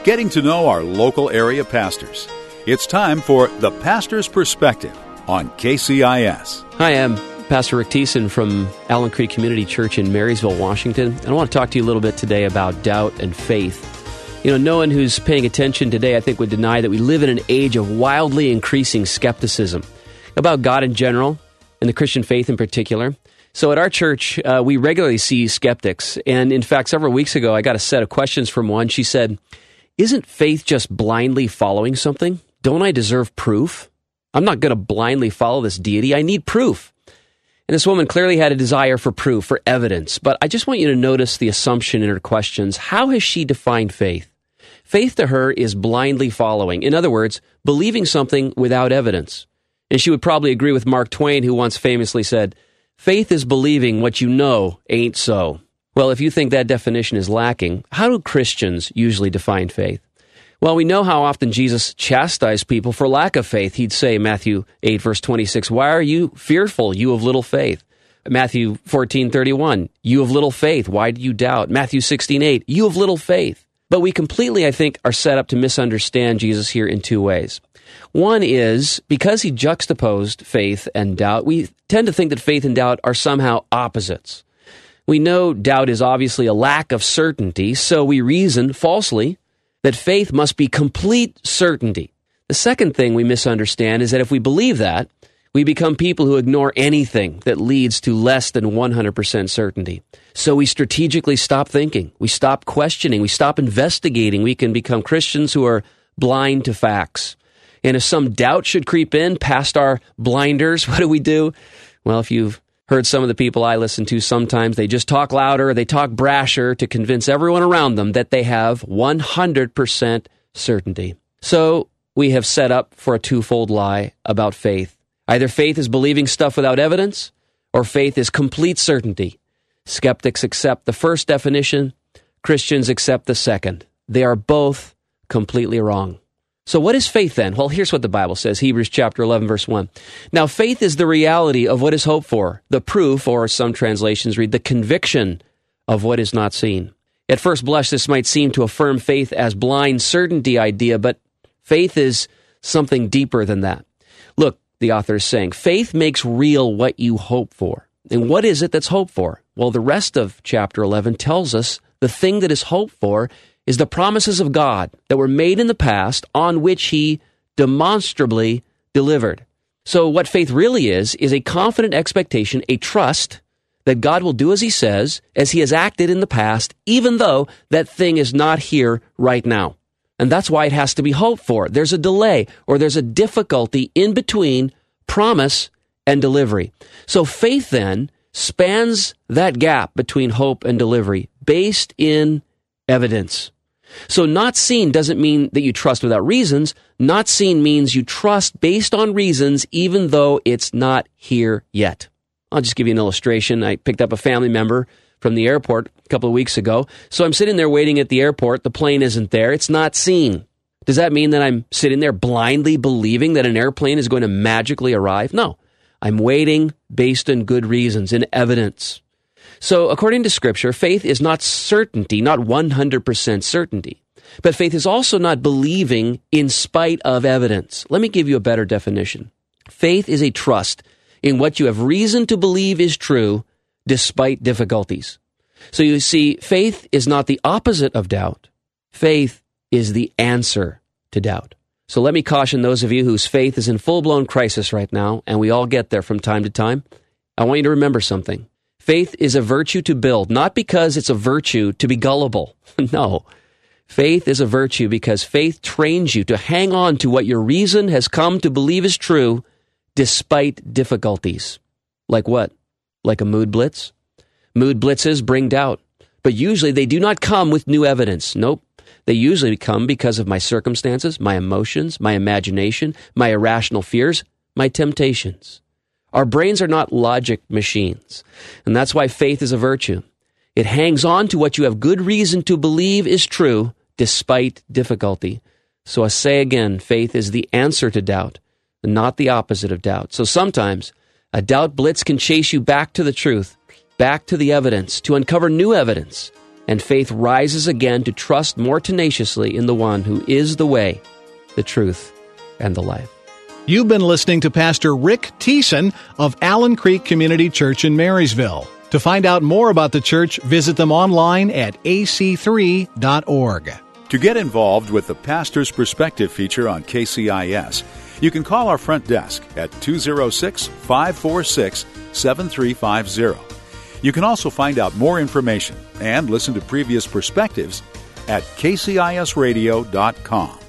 getting to know our local area pastors. It's time for The Pastor's Perspective on KCIS. Hi, I'm Pastor Rick Thiessen from Allen Creek Community Church in Marysville, Washington. And I want to talk to you a little bit today about doubt and faith. You know, no one who's paying attention today, I think, would deny that we live in an age of wildly increasing skepticism about God in general and the Christian faith in particular. So at our church, we regularly see skeptics. And in fact, several weeks ago, I got a set of questions from one. She said, "Isn't faith just blindly following something? Don't I deserve proof? I'm not going to blindly follow this deity. I need proof." And this woman clearly had a desire for proof, for evidence. But I just want you to notice the assumption in her questions. How has she defined faith? Faith to her is blindly following. In other words, believing something without evidence. And she would probably agree with Mark Twain, who once famously said, "Faith is believing what you know ain't so." Well, if you think that definition is lacking, how do Christians usually define faith? Well, we know how often Jesus chastised people for lack of faith. He'd say, Matthew 8, verse 26, "Why are you fearful, you of little faith?" Matthew 14:31, "You of little faith, why do you doubt?" Matthew 16:8, "You of little faith." But we completely, I think, are set up to misunderstand Jesus here in two ways. One is, because he juxtaposed faith and doubt, we tend to think that faith and doubt are somehow opposites. We know doubt is obviously a lack of certainty, so we reason falsely that faith must be complete certainty. The second thing we misunderstand is that if we believe that, we become people who ignore anything that leads to less than 100% certainty. So we strategically stop thinking, we stop questioning, we stop investigating. We can become Christians who are blind to facts. And if some doubt should creep in past our blinders, what do? Well, if you've heard some of the people I listen to, sometimes they just talk louder, they talk brasher to convince everyone around them that they have 100% certainty. So we have set up for a twofold lie about faith. Either faith is believing stuff without evidence, or faith is complete certainty. Skeptics accept the first definition, Christians accept the second. They are both completely wrong. So what is faith then? Well, here's what the Bible says, Hebrews chapter 11, verse 1. "Now faith is the reality of what is hoped for, the proof," or some translations read, "the conviction of what is not seen." At first blush, this might seem to affirm faith as blind certainty idea, but faith is something deeper than that. Look, the author is saying, faith makes real what you hope for. And what is it that's hoped for? Well, the rest of chapter 11 tells us the thing that is hoped for is the promises of God that were made in the past on which he demonstrably delivered. So what faith really is a confident expectation, a trust that God will do as he says, as he has acted in the past, even though that thing is not here right now. And that's why it has to be hoped for. There's a delay or there's a difficulty in between promise and delivery. So faith then spans that gap between hope and delivery based in evidence. So not seen doesn't mean that you trust without reasons. Not seen means you trust based on reasons even though it's not here yet. I'll just give you an illustration. I picked up a family member from the airport a couple of weeks ago. So I'm sitting there waiting at the airport. The plane isn't there. It's not seen. Does that mean that I'm sitting there blindly believing that an airplane is going to magically arrive? No. I'm waiting based on good reasons and evidence. So according to Scripture, faith is not certainty, not 100% certainty. But faith is also not believing in spite of evidence. Let me give you a better definition. Faith is a trust in what you have reason to believe is true despite difficulties. So you see, faith is not the opposite of doubt. Faith is the answer to doubt. So let me caution those of you whose faith is in full-blown crisis right now, and we all get there from time to time. I want you to remember something. Faith is a virtue to build, not because it's a virtue to be gullible. No. Faith is a virtue because faith trains you to hang on to what your reason has come to believe is true despite difficulties. Like what? Like a mood blitz? Mood blitzes bring doubt, but usually they do not come with new evidence. Nope. They usually come because of my circumstances, my emotions, my imagination, my irrational fears, my temptations. Our brains are not logic machines, and that's why faith is a virtue. It hangs on to what you have good reason to believe is true despite difficulty. So I say again, faith is the answer to doubt, and not the opposite of doubt. So sometimes a doubt blitz can chase you back to the truth, back to the evidence, to uncover new evidence and faith rises again to trust more tenaciously in the one who is the way, the truth, and the life. You've been listening to Pastor Rick Thiessen of Allen Creek Community Church in Marysville. To find out more about the church, visit them online at ac3.org. To get involved with the Pastor's Perspective feature on KCIS, you can call our front desk at 206-546-7350. You can also find out more information and listen to previous perspectives at kcisradio.com.